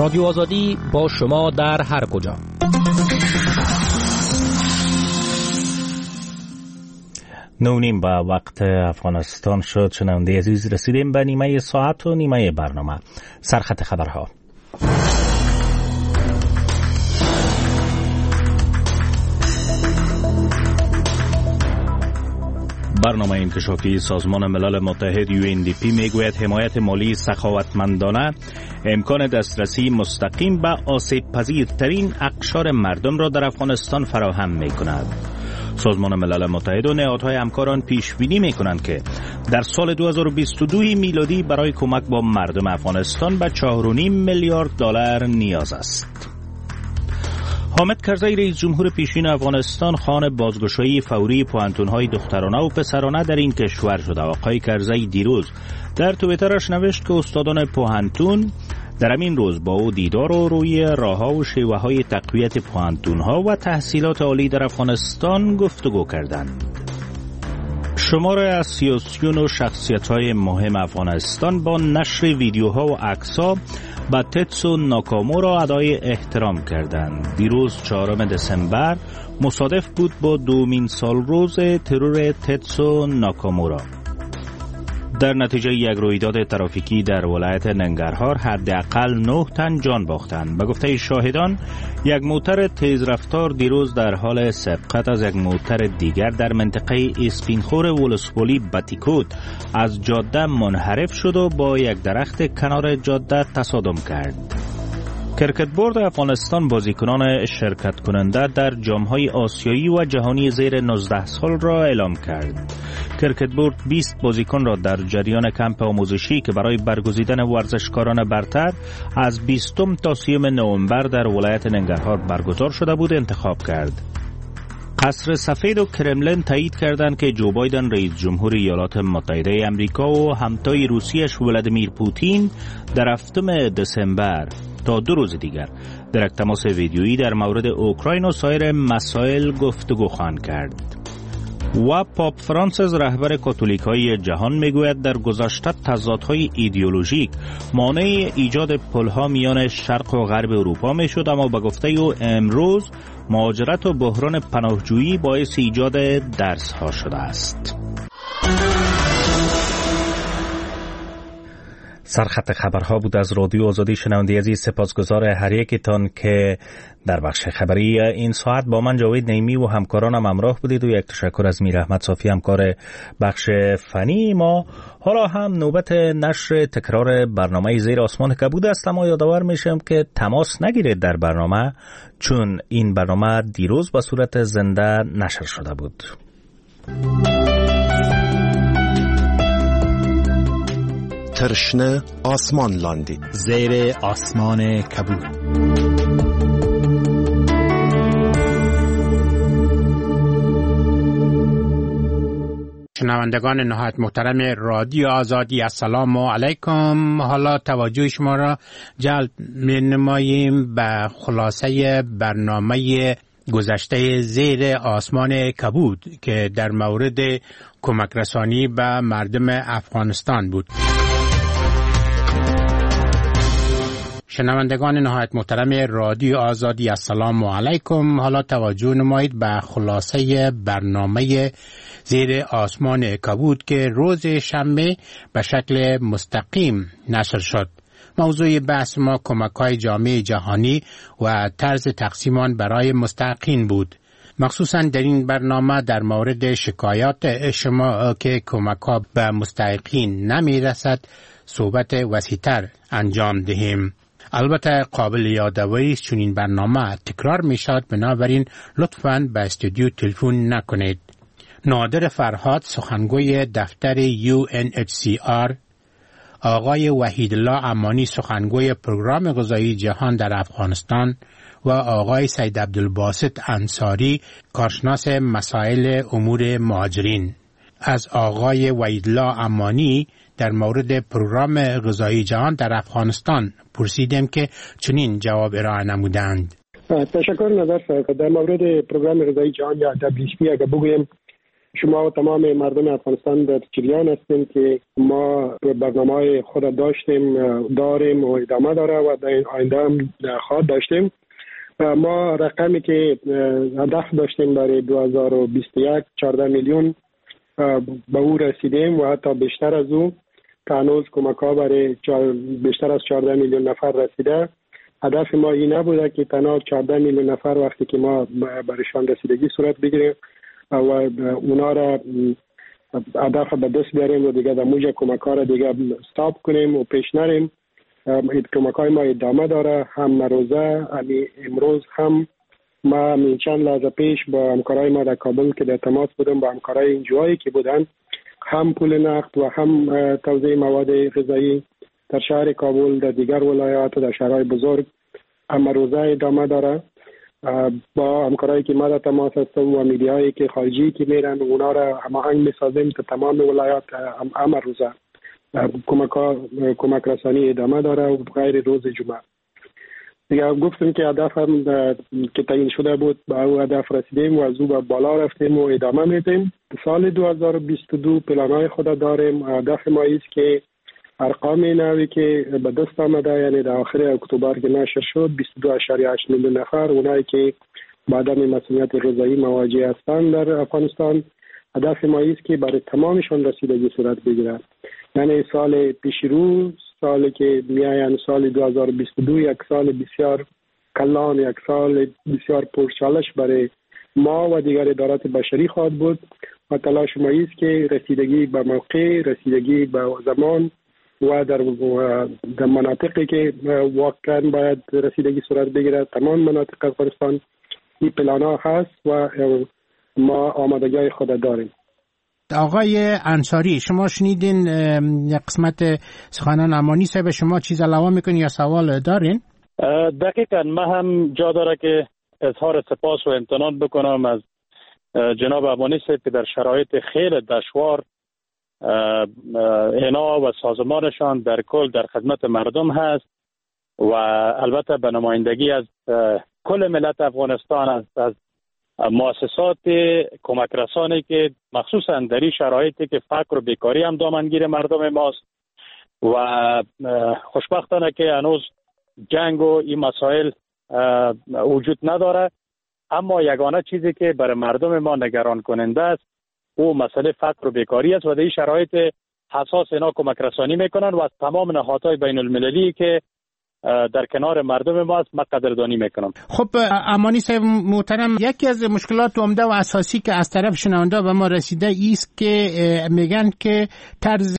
رادیو آزادی با شما در هر کجا. 9:30 با وقت افغانستان شد. شنونده عزیز، رسیدیم به نیمه ساعت و نیمه برنامه سرخط خبرها. برنامه انکشافی سازمان ملل متحد UNDP میگوید حمایت مالی سخاوتمندانه امکان دسترسی مستقیم به آسیب پذیرترین اقشار مردم را در افغانستان فراهم میکند. سازمان ملل متحد و نهادهای همکاران پیش بینی میکنند که در سال 2022 میلادی برای کمک با مردم افغانستان به 4.5 میلیارد دلار نیاز است. حامد کرزی رئیس جمهور پیشین افغانستان خوان بازگشایی فوری پوهنتون‌های دخترانه و پسرانه در این کشور شد. آقای کرزی دیروز در توییترش نوشت که استادان پوهنتون در همین روز با او دیدار و روی راه‌ها و شیوه‌های تقویت پوهنتون‌ها و تحصیلات عالی در افغانستان گفتگو کردند. شماره از سیاسیون و شخصیت‌های مهم افغانستان با نشر ویدیوها و عکس‌ها به تتسو ناکامورا ادای احترام کردند. دیروز 4 دسامبر مصادف بود با دومین سالروز ترور تتسو ناکامورا. در نتیجه یک رویداد ترافیکی در ولایت ننگرهار حداقل 9 تن جان باختند. به گفته شاهدان، یک موتر تیزرفتار دیروز در حال سبقت از یک موتر دیگر در منطقه اسپینخور ولسوالی باتیکوت از جاده منحرف شد و با یک درخت کنار جاده تصادم کرد. کرکت بورد افغانستان بازیکنان شرکت کننده در جام‌های آسیایی و جهانی زیر 19 سال را اعلام کرد. کرکت بورد 20 بازیکن را در جریان کمپ آموزشی که برای برگزیدن ورزشکاران برتر از 20 تا 30 نوامبر در ولایت ننگرهار برگزار شده بود انتخاب کرد. قصر سفید و کرملین تایید کردند که جو بایدن رئیس جمهور ایالات متحده آمریکا و همتای روسیش ولادیمیر پوتین در 7 دسامبر تا 2 روز دیگر در یک تماس ویدیویی در مورد اوکراین و سایر مسائل گفتگو خواهند کرد. و پاپ فرانسیس رهبر کاتولیکای جهان میگوید در گذشته تضادهای ایدئولوژیک مانع ایجاد پلها میان شرق و غرب اروپا میشد، اما به گفته او امروز مهاجرت و بحران پناهجویی باعث ایجاد درس‌ها شده است. سرخط خبرها بود از رادیو آزادی. شنونده عزیز، سپاسگزار هر یکتان که در بخش خبری این ساعت با من جاوید نیمی و همکارانم همراه بودید و یک تشکر از میر احمد صافی همکار بخش فنی ما. حالا هم نوبت نشر تکرار برنامه زیر آسمان کبود است، اما یادآور میشم که تماس نگیرید در برنامه، چون این برنامه دیروز به صورت زنده نشر شده بود. ترشنه آسمان لاندی زیر آسمان کبود. شنوندگان نهایت محترم رادیو آزادی، السلام علیکم. حالا توجه شما را جلب می‌نماییم به خلاصه برنامه گذشته زیر آسمان کبود که در مورد کمک رسانی به مردم افغانستان بود. شنوندگان نهایت محترم رادیو آزادی، السلام علیکم. حالا توجه نمایید به خلاصه برنامه زیر آسمان کبود که روز شنبه به شکل مستقیم نشر شد. موضوع بحث ما کمک‌های جامعه جهانی و طرز تقسیم آن برای مستحقین بود. مخصوصاً در این برنامه در مورد شکایات شما که کمک‌ها به مستحقین نمی‌رسد صحبت وسیع‌تر انجام دهیم. البته قابل یادآوری است چون این برنامه تکرار می شود، بنابراین لطفاً به استودیو تلفن نکنید. نادر فرهاد سخنگوی دفتر UNHCR، آقای وحیدالله امانی سخنگوی پروگرام غذایی جهان در افغانستان و آقای سید عبدالباسط انصاری کارشناس مسائل امور مهاجرین. از آقای وحیدالله امانی در مورد پروگرام غذایی جهان در افغانستان پرسیدم که چنین جواب ارائه نمودند. تشکر نظر صاحب. در مورد پروگرام غذایی جهان یا WFP اگر بگویم، شما و تمام مردم افغانستان در جریان هستند که ما برنامه خود داریم و ادامه داره و در این آینده هم خواهد داشتیم. ما رقمی که هدف داشتیم برای 2021 14 میلیون به او رسیدیم و حتی بیشتر از او که هنوز کمک ها برای بیشتر از 14 میلیون نفر رسیده. هدف ما این نبوده که تنها 14 میلیون نفر وقتی که ما برایشان رسیدگی صورت بگیریم و اونا را هدف به دست بیاریم و دیگه در موجه کمک ها را دیگه استاپ کنیم و پیش نریم. کمک های ما ادامه داره، هم روزه امروز هم ما چند لحظه پیش با همکارای ما در کابل که در تماس بودم با همکارای اینجوهایی که بودن، هم پول نقد و هم توزیع مواد غذایی در شهر کابل، در دیگر ولایات و در شهرهای بزرگ هم روزه ادامه داره. با همکارایی که ما در تماس هستم و میدیایی که خارجی که میرن اونا را هماهنگ میسازیم تا تمام ولایات هم روزه کمک رسانی ادامه داره و غیر روز جمعه. دیگه گفتم که هدف هم که تعیین شده بود به او هدف رسیدیم و از او به بالا رفتیم و ادامه میدیم. سال 2022 پلانهای خود داریم. هدف ما است که ارقام نوی که به دست آمده، یعنی در آخر اکتبر که نشر شد 22.8 میلیون نفر اونایی که با عدم مسئولیت غذایی مواجه هستند در افغانستان، هدف ما است که برای تمامشان رسیدگی صورت بگیرد. یعنی سال پیش رو، سالی که میاین سال 2022 یک سال بسیار کلان، یک سال بسیار پرچالش برای ما و دیگر ادارات بشری خواهد بود و تلاش ما است که رسیدگی به موقع، رسیدگی به زمان و در مناطقی که واقعا باید رسیدگی صورت بگیرد، تمام مناطق افغانستان این پلان ها هست و ما آمادگی خود داریم. آقای انصاری، شما شنیدین یک قسمت سخنان امانی صاحب، شما چیز علاوه میکنین یا سوال دارین؟ دقیقاً ما هم جا داره که اظهار سپاس و امتنان بکنم از جناب امانی صاحب که در شرایط خیلی دشوار اینا و سازمانشان در کل در خدمت مردم هست و البته به نمایندگی از کل ملت افغانستان، از مؤسسات کمک رسانی که مخصوصا در این شرایطی که فقر و بیکاری هم دامنگیر مردم ماست و خوشبختانه که هنوز جنگ و این مسائل وجود نداره، اما یگانه چیزی که برای مردم ما نگران کننده است او مسئله فقر و بیکاری است و در این شرایط حساس اینا کمک رسانی میکنن و از تمام نهادهای بین المللی که در کنار مردم ما است ما قدردانی میکنم. خب امانی صاحب محترم، یکی از مشکلات عمده و اساسی که از طرف شنونده به ما رسیده است که میگن که طرز